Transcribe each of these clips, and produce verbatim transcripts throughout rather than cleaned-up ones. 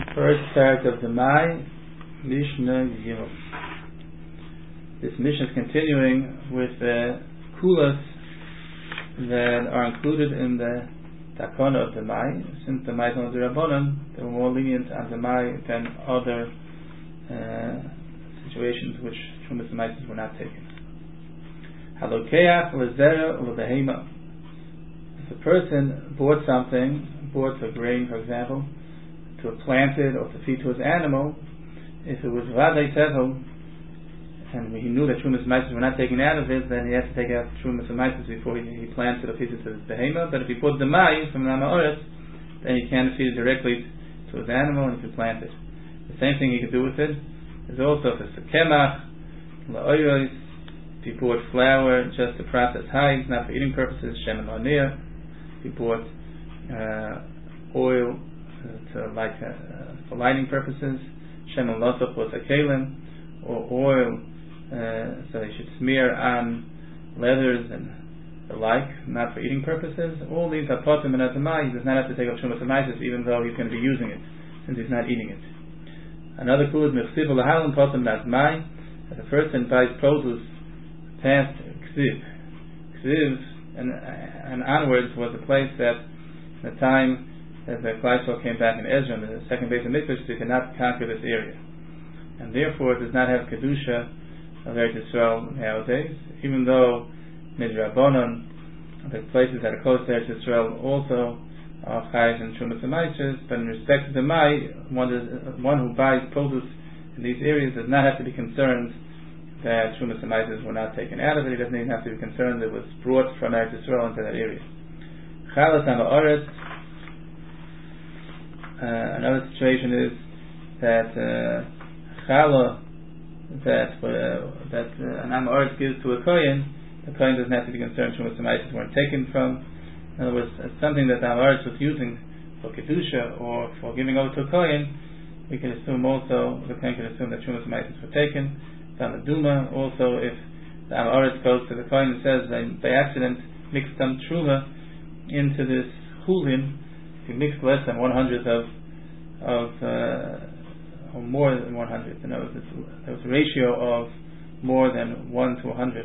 First part of the Mai, Mishnah Yimel. This Mishnah is continuing with the kulas that are included in the Takana of the Mai. Since the Mai is on the Rabbanan, they were more lenient on the Mai than other uh, situations which Trumas and Maises were not taken. Halokeach lezera ulebehema. If a person bought something, bought a grain, for example, to plant it or to feed to his animal, if it was Vadei Tevel, and he knew that Trumas and Maises were not taken out of it, then he has to take out Trumas and Maises before he, he plants it or feeds it to his behema. But if he put the Mai from the Amaoris, then he can feed it directly to his animal and he can plant it. The same thing he could do with it is also for Sekemach, La'oyos, if he bought flour just to process hides, not for eating purposes, Shemen La'nir, if he bought uh, oil to like uh, for lighting purposes, Shemen Losach was a kalim, or oil uh, so they should smear on leathers and the like, not for eating purposes. All these are potim and atamai. He does not have to take up Trumas and Maises even though he's going to be using it, since he's not eating it. Another kul is mechsiv lahalim potim atamai. If a person buys produce past ksiv, ksiv and and onwards was a place that at the time that the Kleisel came back in Ezra, in the second base of Mikdash, they could not conquer this area, and therefore it does not have kedusha of Eretz Yisrael nowadays. Even though midrabanan, the places that are close to Eretz Yisrael also are chayiv and Trumas and Maises, but in respect to the Mai, one, is, one who buys produce in these areas does not have to be concerned that Trumas and Maises were not taken out of it. He doesn't even have to be concerned that it was brought from Eretz Yisrael into that area. Chalas ha'ma'aretz. Uh, another situation is that uh, challah that uh, that uh, an Amaretz gives to a kohen, the kohen doesn't have to be concerned Trumas and Maises weren't taken from. In other words, it's something that the Amaretz was using for kedusha or for giving over to a kohen. We can assume also the kohen can assume that Trumas and Maises were taken. On the Duma, also if the Amaretz goes to the kohen and says they by accident mixed some truma into this chulin, he mixed less than one hundredth of of uh, or more than one hundredth. In other words, there was a ratio of more than one to a hundred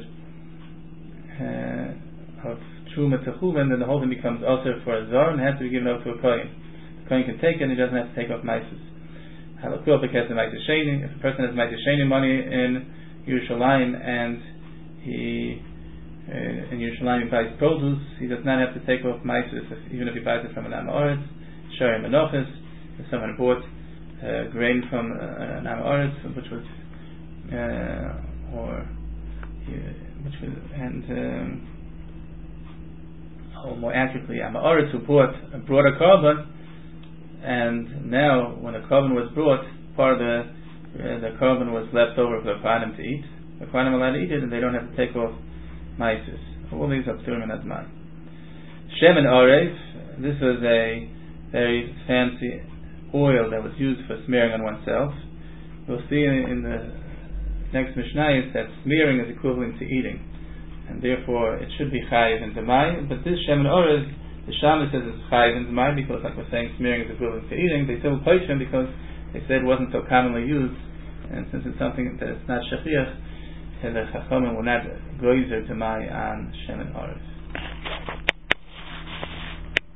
uh, of truma to chulin, then the whole thing becomes also for a zar and has to be given over to a kohen. The kohen can take it and he doesn't have to take off maises. If a person has Maitasheni money in Yerushalayim and he uh, in Yerushalayim he buys produce, he does not have to take off maises even if he buys it from an Amaretz. Shari Menochis, if someone bought uh, grain from uh, an Amaretz, which was uh, or uh, which was and um, or more accurately Amaretz who bought brought a carbon. And now, when a korban was brought, part of the uh, the korban was left over for the Kohanim to eat. The Kohanim are allowed to eat it, and they don't have to take off maises. All these are pturim and admai. Shemen Arev, this was a very fancy oil that was used for smearing on oneself. We'll see in, in the next Mishnah that smearing is equivalent to eating, and therefore it should be chayiv and admai. But this Shemen Arev, the Shammai says it's chayiv in Zmai because, like we're saying, smearing is equivalent to eating. They still punish him because they said it wasn't so commonly used, and since it's something that it's not shachiach, the Chachamim will not goizer Zmai on Shemen Arev.